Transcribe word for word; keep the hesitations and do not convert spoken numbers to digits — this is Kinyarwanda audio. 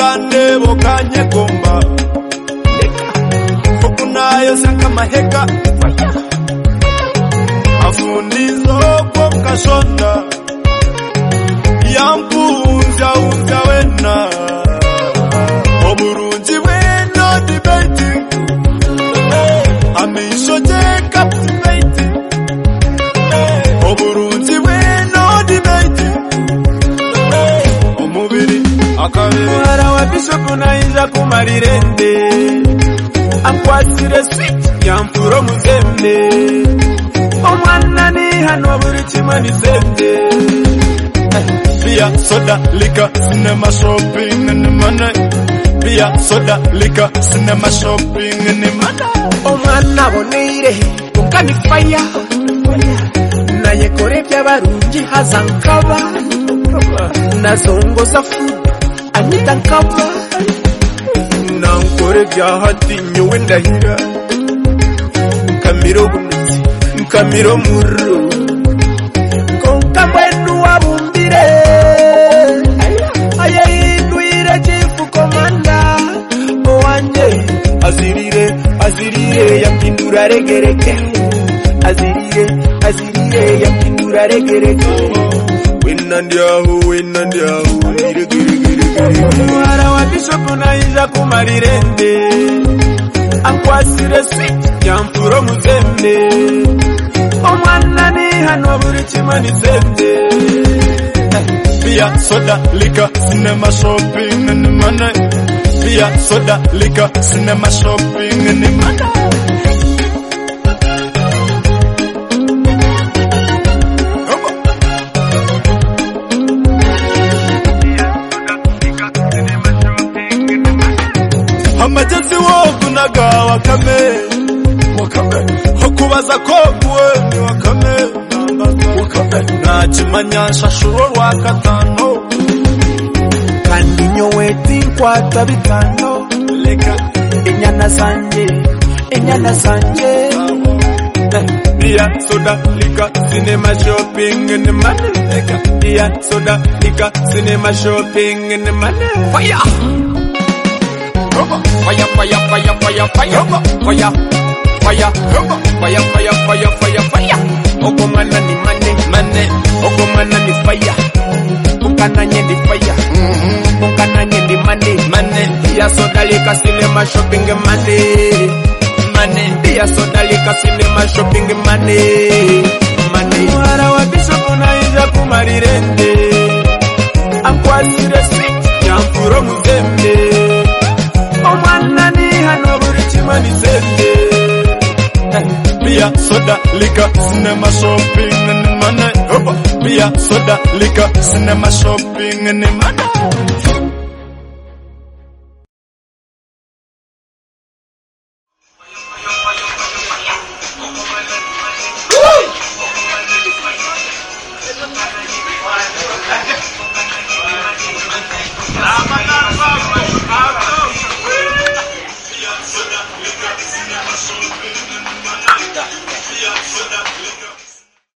Kande bokanye gomba Fukunayo saka maheka Afundizo kwa mkashonda Yampunza unza wena Omurunji wena debating Amishoje captivating Omurunji wena debating Omubiri akabiri Mwara wa bishop unainja kumarirende Akwasire sweet yamfuro muzembe Omwana ni hano buri kimwe ni sende Beer, soda, liquor, cinema, shopping, and the money. Beer, soda, liquor, cinema, shopping, and the money. Omwana boneire ukani fire Naye kore by'abarungi hazankaba Nazongoza food anyita nkaba Nankore bya hati nyowe ndahira Nkamiro bunzi, nkamiro muru Konka mwenu wabumbire Aye induire chifu komanda Oanje Azirire, azirire yampindura regereke Azirire, azirire yampindura regereke Wena ndiahu, wena ndiahu Regeregeregere Mwara wa bishop unainja kumarirende Akwasire sweet yamfuro muzembe Omwana ni hano buri kimwe ni sende Beer, soda, liquor, cinema, shopping, and the money. Beer, soda, liquor, cinema, shopping, and the money. Amajazi wokunaga wakame Wakame Hokubaza kogwe ni wakame Wakame Nachimanya shashuro rwakatano Kandi nyoweti nkwata bitano Leka Enyana zanje Enyana zanje Beer, soda, liquor, cinema, shopping, and the money. Leka Beer, soda, liquor, cinema, shopping, and the money. Fire! Fire, fire, fire, fire, fire, fire, fire, fire, fire, fire, fire, fire. Okomana ni mane, mane. Okomana ni fire. Ukana nye ni fire. Ukana nye ni mane, mane. Beer, soda, liquor, cinema, shopping, money, money. Beer, soda, liquor, cinema, shopping, money, money. Mwara wa bishop unainja kumarirende. Akwasire sweet yamfuro muzembe. Omwana ni hano buri kimwe ni sende Beer, soda, liquor, cinema, shopping, and the money. Beer, soda, liquor, cinema, shopping, and the money.